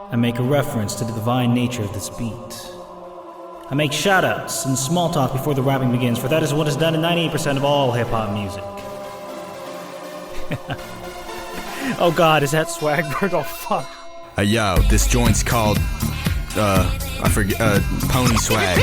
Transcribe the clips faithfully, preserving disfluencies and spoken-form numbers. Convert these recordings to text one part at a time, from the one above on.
I make a reference to the divine nature of this beat. I make shoutouts and small talk before the rapping begins, for that is what is done in ninety-eight percent of all hip-hop music. Oh god, is that Swagberg? Oh fuck. Uh, yo, this joint's called, uh, I forget, uh, Pony Swag.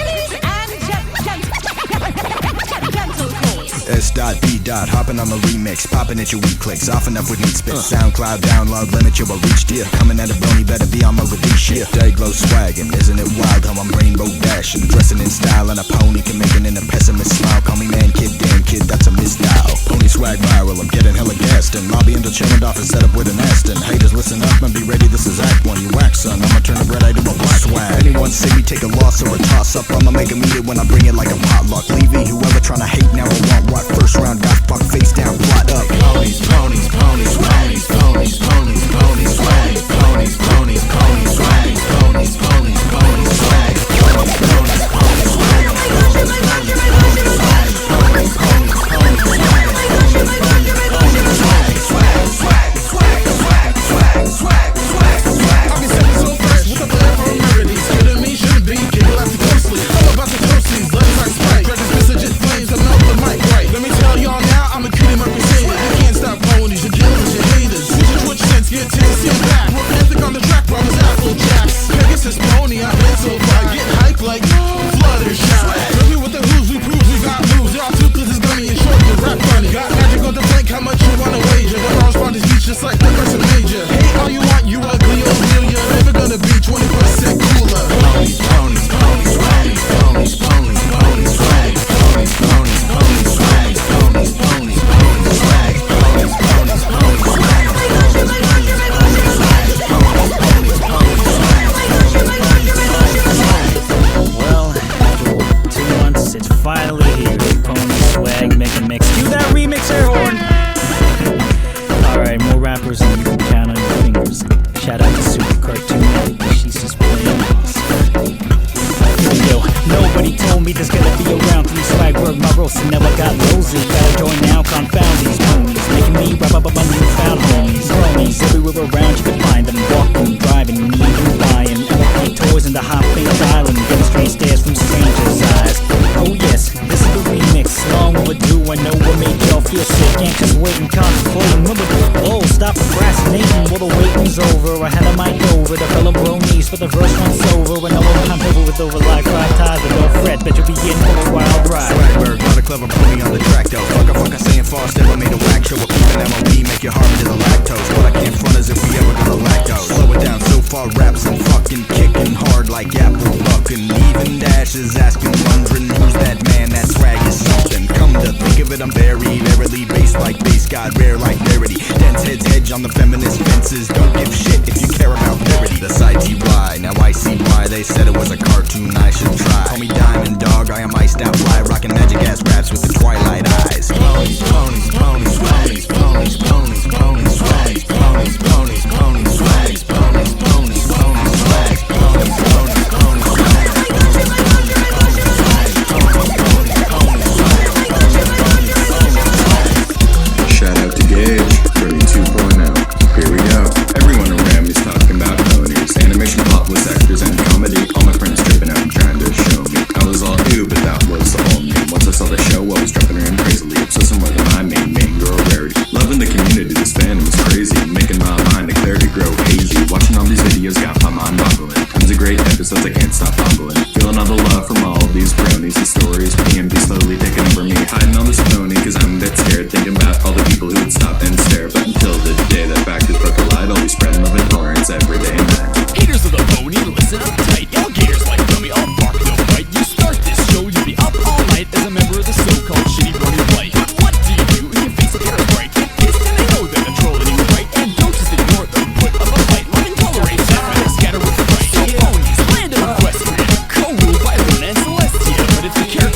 S dot B dot, hopping on the remix, popping at your weak clicks, off enough with neat spit. SoundCloud download, limit your reach, dear. Coming at a brony, better be on my release, yeah. Day-glow swaggin', isn't it wild how I'm rainbow dashing, dressing in style and a pony can make an inner pessimist smile. Call me man, kid, damn kid, that's a misdial. Pony swag viral, I'm getting hella gassed and lobby until chillin' off and set up with an Aston. Haters listen up and be ready, this is act one. You whack son, I'ma turn a red eye to a black swag. Anyone see me take a loss or a toss up, I'ma make 'em eat it when I bring it like a potluck. Levy, whoever tryna hate now or want what, first round got fuck face down, plot up. Ponies, ponies, ponies, ponies, ponies, ponies, ponies, swag. Ponies, ponies, ponies, swag. Ponies, ponies, ponies, swag. Ponies, ponies, ponies, swag. Ponies, ponies, ponies, swag. Ponies, ponies, ponies, swag. Ponies, ponies, ponies, swag. Swag, swag, swag, swag, swag, swag, swag, swag. I'll be stepping so fresh with a plan for remedies. Good at me, shouldn't be, giggle after closely. All about the toasties, let it rock spike. Dredges, messages, flames, I melt the mic right. Let me tell y'all now, I'm a cutie Mercedes. You can't stop ponies, you're killing your haters. Switch sense, get tense, sit back. Romantic on the track, promise Apple Jacks. Pegasus pony, I've been so far. Get hype like Fluttershy. Tell me what the who's, we prove we got moves. Y'all toothless is gummy and short, but rap funny. Got magic on the flank, how much you wanna wager? When I respond to speech just like the person major. Hate all you want, you ugly or real. You're never gonna be twenty percent cooler. Ponies, ponies, ponies, swag. Ponies, ponies, ponies, swag. Ponies, ponies, ponies, swag. Ponies, ponies, ponies, swag. Ponies, ponies, ponies, swag. Ponies, ponies, ponies, swag. Ponies, ponies, ponies, swag. Ponies, ponies, ponies, swag. Well, after two months, it's finally here. Pony Swag, make a mix. Cue that remix air horn! Alright, more rappers than you can count on your fingers. Shout out to Super Cartoon, she's just playing us. Yo, nobody told me there's gonna be around three Swagberg, my roast never got rosy. Gotta join now, confound these ponies, making me rap up among new found homies. Cronies everywhere around, you can find them walking, driving, even buying. L P toys in the hot face island, getting strange stares from strangers' eyes. Oh yes, this is the remix, long overdue. I know what made y'all feel sick, can't just wait and contemplate. Remember the oh, stop procrastinating, well the waiting's over. I had a mic over, the fellow bronies, but the verse once over. And all I'm over with over like five times, but don't fret, bet you'll be in for a wild ride. Swagberg, not a clever pony on the track though. Fuck a fuck, I saying fast, never made a whack show. Up even M O B, make you harder to the lactose. What I can't front is if we ever gonna lactose. Slow it down so far, raps I'm fucking kicking hard like apple bucking. Even dashes asking, wondering who's that man, that swag is something. Come to think of it, I'm very, verily based like bass god, rare like rarity. Dense heads hedge on the feminist fences. Don't give shit if you care about verity. The side T Y, now I see why they said it was a cartoon I should try. Call me Diamond Dog, I am iced out fly, rocking magic ass raps with the twilight eyes. Ponies, ponies, ponies, swags. Ponies, ponies, ponies, swags. Ponies, ponies, ponies, swags. Ponies, ponies, ponies, swags. Ponies, ponies, ponies, swags. Shout out to Gage, Bernie two point oh. Here we go. Everyone around me's talking about ponies, animation, plot with actors, and comedy. All my friends tripping out and trying to show me I was all ew, but that was all me. Once I saw the show, I was jumping around crazily, obsessing with my main main girl rarity. Loving the community, this fandom is crazy, making my mind the clarity grow hazy. Watching all these videos got my mind boggling. Tons of great episodes, I can't stop fumbling. Feeling all the love from all these bronies. The stories P M D slowly taking over me. Hiding on this pony, cause I'm a bit scared, thinking about all the people who would stop and stare. But until the day that fact is broke alive, I'll be spreading love and tolerance every day and night. Haters of the pony, listen up tight. Y'all gators like dummy, I'll bark, no fight. You start this show, you'll be up all night as a member of the so-called shitty brony flight. But what do you do when your face will get a fright? Get pissed and they know that they're trolling you, right? And don't just ignore the put of a fight. Love and tolerate that when they scatter with the right. So ponies, land of equestrian, co-ruled by Luna and Celestia. But if you care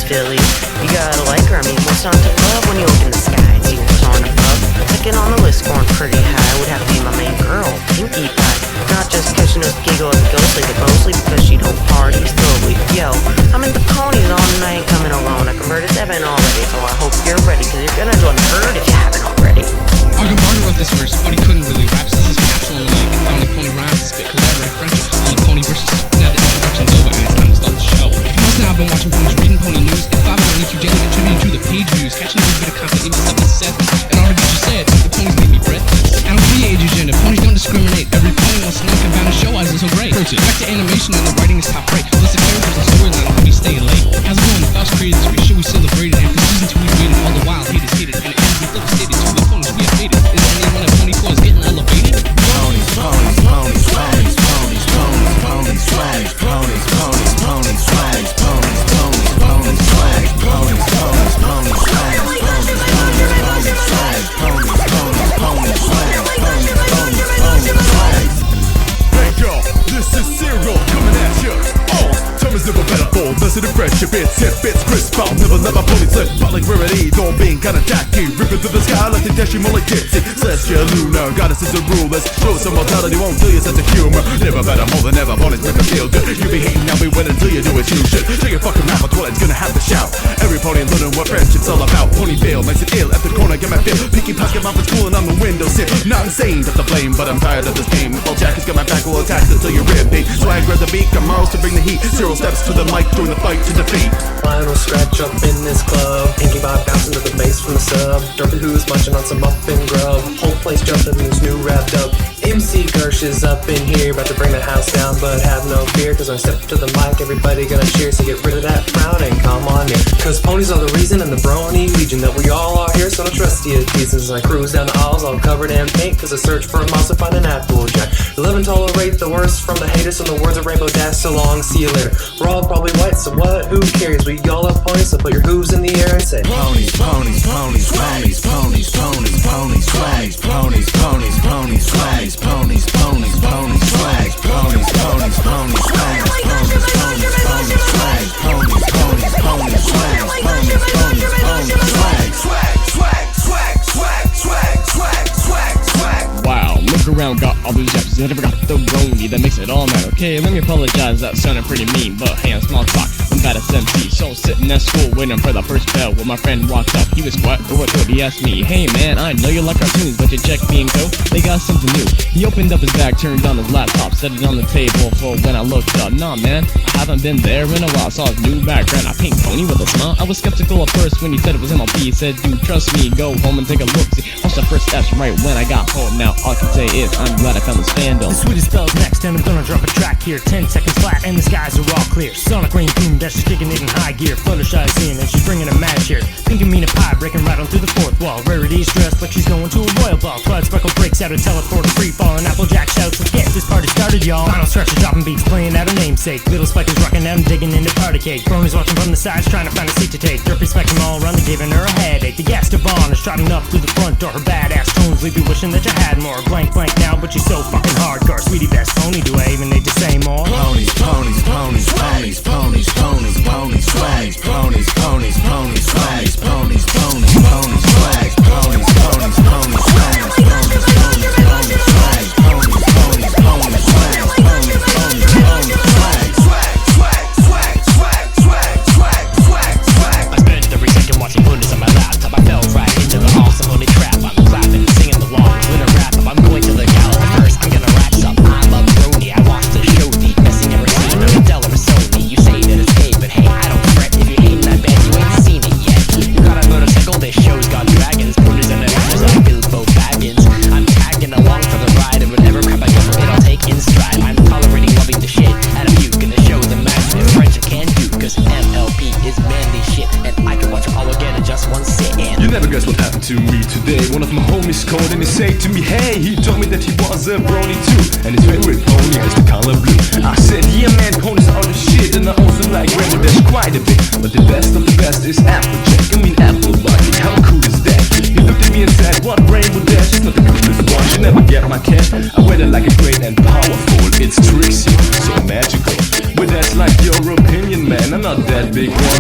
Philly. You gotta like her, I mean, what's not to love when you look in the sky and see what's on above? Second on the list, scoring pretty high, would have to be my main girl, Pinkie Pie. Not just cause she knows to giggle and ghostly, but mostly because she don't party slowly. Yo, I'm in the ponies all night, coming alone. I converted Evan already, so I hope you're ready, cause you're gonna join the herd if you haven't already. Argon Barton wrote this verse, but he couldn't really rap, so this is capsule on the mic. Found the pony rhymes to spit collaborative friendship on the pony versus stuff. Now the introduction's over and it's time to start the show. If you must now have been watching ponies, reading pony news, if I've been E Q J contributing to the page views, catching a little bit of content even stuff that's said. And all the just said, the ponies make me breathless. I don't see age agenda, ponies don't discriminate. Every pony wants to knock and bound and show eyes is so great. Back to animation and the writing is top rate. List of characters and storyline will be staying late. How's it going? The thoughts created this week, should we celebrate it? And for season two we waited, all the while haters hated. And it ends with devastated to the ponies we have faded. Is there anyone at pony floors getting elevated? Ponies, ponies, ponies, ponies, ponies, ponies, ponies, flags, ponies, ponies, ponies, flags, ponies, ponies, ponies, flags, ponies, ponies, ponies, flags, ponies, ponies, ponies, flags, ponies, ponies, ponies, flags, ponies, ponies, ponies, flags. Hey y'all, this is Zero coming at ya. Oh, time is never better for listen to friendship. It's hip, it's crisp out, never let my pony slip. But like rarity, don't being kinda tacky. Ripping through the sky like the dashing mullet kids. Celestia Luna, goddess is a rule. Let's show some mortality, won't tell you sense of humor. Never better, more than ever, ponies make me feel good. You be hating, now we win until you do what you should. Take your fucking mouth, well, it's gonna have to shout. Every pony learning what friendship's all about. Pony fail, makes it ill, at the corner, get my feel. Pinkie pocket mouth is cooling on the windowsill. Not insane, that's the blame, but I'm tired of this game. All jackets got my back, will attack until you're rib bait. So I grab the beak, I'm Miles to bring the heat. Zero steps to the mic, during the fight to defeat. Final scratch up in this club. Pinkie Pie bouncing to the bass from the sub. Dorothy who's munching on some muffin grub. Whole place jumping loose, new wrapped up. M C Gersh is up in here, about to bring the house down, but have no fear, cause I step to the mic, everybody gonna cheer, so get rid of that frown and come on in. Cause ponies are the reason in the brony legion that we all are here, so don't trust you teasers. I cruise down the aisles all covered in paint, cause I search for a mouse to find an apple jack. Live and tolerate the worst from the haters, in the words of Rainbow Dash, so long, see you later. We're all probably white, so what, who cares? We all love ponies, so put your hooves in the air and say Ponies, ponies, ponies, ponies, ponies, ponies, ponies, flags, ponies, ponies, ponies, flags, ponies, ponies, ponies, flags, ponies, ponies, ponies, flags, ponies, ponies, ponies, flags, ponies, ponies, ponies, flags, ponies, ponies, ponies, flags. Swag, swag, swag, swag, swag, swag, swag, swag. Wow, look around, got all these apps, I never got the brony, that makes it all matter. Okay, let me apologize, that sounded pretty mean, but hey, I'm small talk, I'm bad as M C. So sitting at school waiting for the first bell, when my friend walked up, he was quiet, but what he asked me, hey man, I know you like cartoons, but you check me and go, they got something new. He opened up his bag, turned on his laptop, set it on the table for when I looked up. Nah man, I haven't been there in a while, saw his new background, I pink pony with a smile. I was skeptical at first when he said it was M L P, he said, dude, trust me, go home and take a look. See, watch the first steps right when I got home, now all I can say is, I'm glad I found this fandom. The sweetest spell's next, and I'm gonna drop a track here. Ten seconds flat, and the skies are all clear. Sonic rain boom, that's just kicking it in high gear. Fluttershy's in, and she's bringing a match here. Thinking mean a pie, breaking right on through the fourth wall. Rarity's dressed like she's going to a royal ball. Cloud Sparkle breaks out a teleport, free fall, and Applejack shouts, let's get this party started, y'all. Final stretch of dropping beats, playing out her namesake. Little Spike is rocking out and digging into party cake. Brony's watching from the sides, trying to find a seat to take. Derpy smacking them all around, they're giving her a headache. The gas Devon is trotting up through the front door. Her badass tones leave you wishing that you had more. Blank, blank now, but she's so fucking hardcore. Sweetie best pony, do I even need to say more? Ponies, ponies, ponies, ponies, ponies, ponies, ponies, flags, ponies, ponies, ponies, flags, ponies, ponies, ponies, flags, ponies, ponies, ponies, flags, ponies, ponies, ponies, flags, ponies, ponies, ponies, flags, ponies, ponies, ponies, flags. Swag, swag, swag, swag, swag, swag, swag, swag. I spend every second watching ponies on my laptop. I fell right into the awesome pony trap. I'm clapping, singing along, with a rap up. I'm going to the gala first. I'm gonna rack up. I'm a brony. I watched the show, the best thing ever seen. I'm a Della or Sony. You say that it's gay, but hey, I don't fret. If you're hating, I bet you ain't seen it yet. You got a motorcycle, this show's got dragons. Ponies and adventures like Bilbo Baggins. I'm tagging along for the ride, and whatever crap I get from it, I'll take in stride. I'm tolerating, loving the shit out of you. Gonna show the magic that friendship can do. Cause M L P is manly shit, and I can watch it all again in just one sit. You never guess what happened to me today. One of my homies called and he said to me, hey, he told me that he was a brony too, and his favorite pony is the color blue. I said, yeah man, ponies are the shit, and I also like Rainbow Dash quite a bit, but the best of the best is Applejack, I mean Applebot. How cool is that? He looked at me and said, what, Rainbow Dash is not the coolest one, you never get my cash. I wear it like a great and powerful, it's tricksy, so magical, but that's like your opinion man, I'm not that big one, I'm a tricksy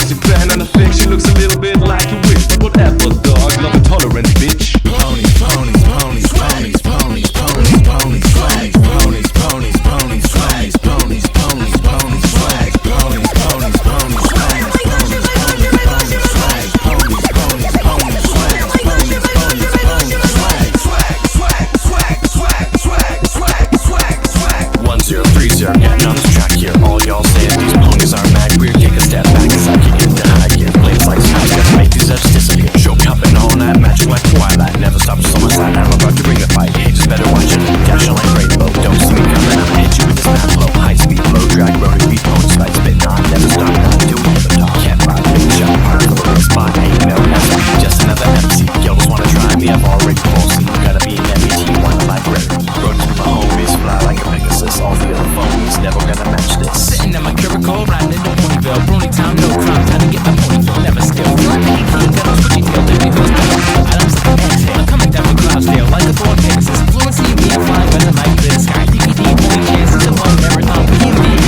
She plan on the fix, she looks a little bit like a witch. But whatever, dog, love and tolerance, bitch. Ponies, ponies, ponies, ponies, ponies, ponies, ponies, flags, ponies, ponies, ponies, flags, ponies, ponies, ponies, flags, ponies, ponies, ponies, flags, ponies, ponies, ponies, flags, ponies, ponies, ponies, flags, ponies, ponies, ponies, flags, swag, swag, swag, swag, swag, swag, swag, swag. One zero three zero, getting on this track here. All y'all say these ponies are mad queer. Take a step back as I kick into high gear. Flames like sky, gonna make these edges disappear. Show cupping all that magic like twilight. Never stop so much that I'm about to bring a fight. Just better watch it, dashing like rainbow. Don't see me coming, I'ma hit you with this map flow. High speed, low drag, road beat, pony spike, spit on. Never stop, not do it, never talk. Can't ride, big shot, hard for the spot. Ain't no nothing, just another M C. Girls wanna try me, I've already falsy. Gotta be an M E T, one like Reddit. Road to my homies, fly like a Pegasus. All the other phonies, never gonna match this. Sitting in my cubicle, riding in the Ponyville. Brony time, no crime, time to get my Ponyville. Never still. King girls, pretty deal, baby girls. Items like an exhale. I'm coming down from Cloudsdale like a board Pegasus. Fluency, me, I'm flying better like this. Sky D V D, only chances to one marathon. B and B,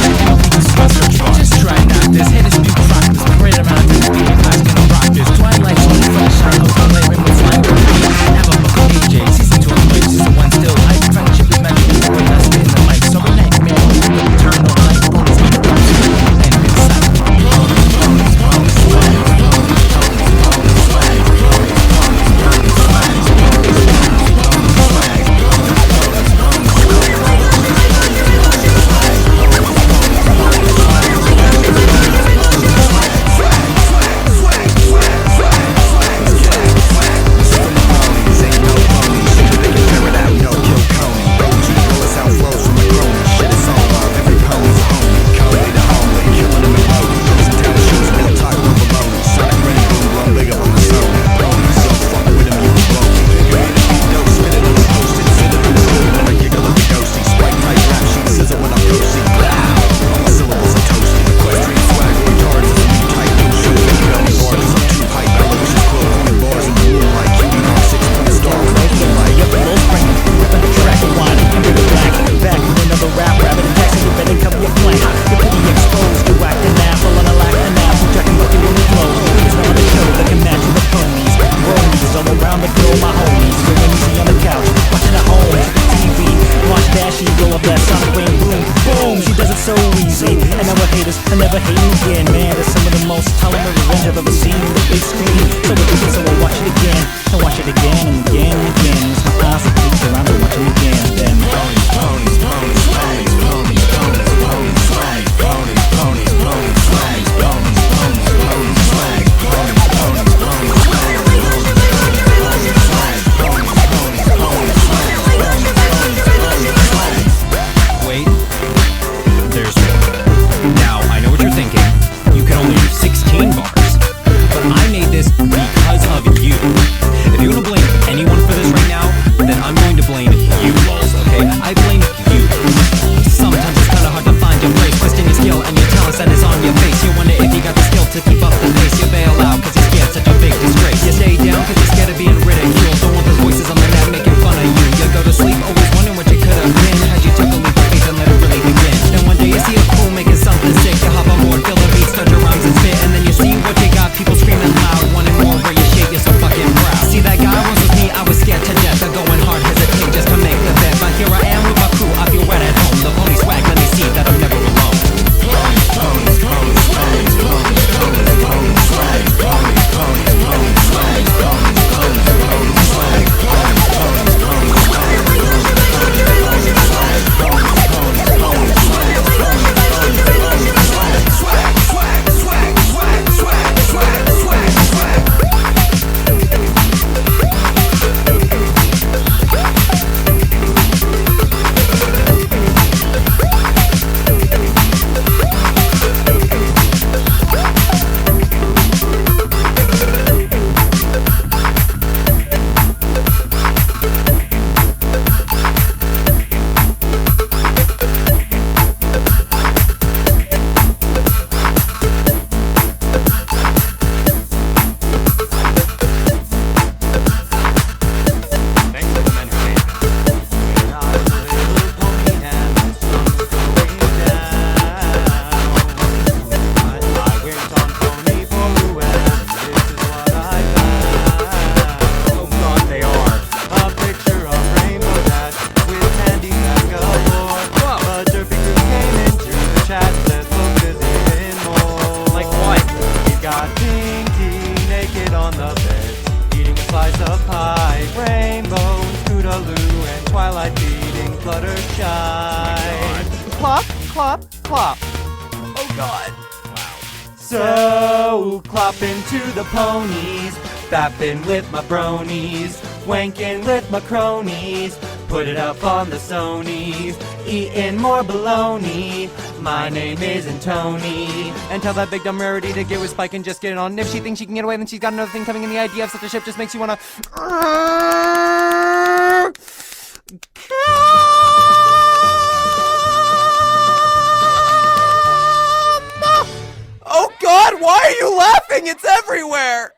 just try not this. Hit this new practice. Parade around this baby class, gonna rock this. Twilight, only sunshine, no layering with flying girl. Have a fucking A J, season two, I'm season one still. Hype, friendship is magic. When I spit in the mic, so night, man. Turn on light, ponies, and inside. Ponies, ponies, ponies, flags, ponies, ponies, ponies, flags, ponies, ponies, ponies, flags, ponies, ponies, ponies, flags. Ponies, like beating Fluttershy. Clop, clop, clop. Oh god. So, clopping to the ponies, fapping with my bronies, wanking with my cronies, put it up on the Sonys, eating more baloney. My name isn't Tony. And tell that big dumb rarity to get with Spike and just get it on. If she thinks she can get away, then she's got another thing coming, and the idea of such a ship just makes you wanna. Oh god, why are you laughing? It's everywhere!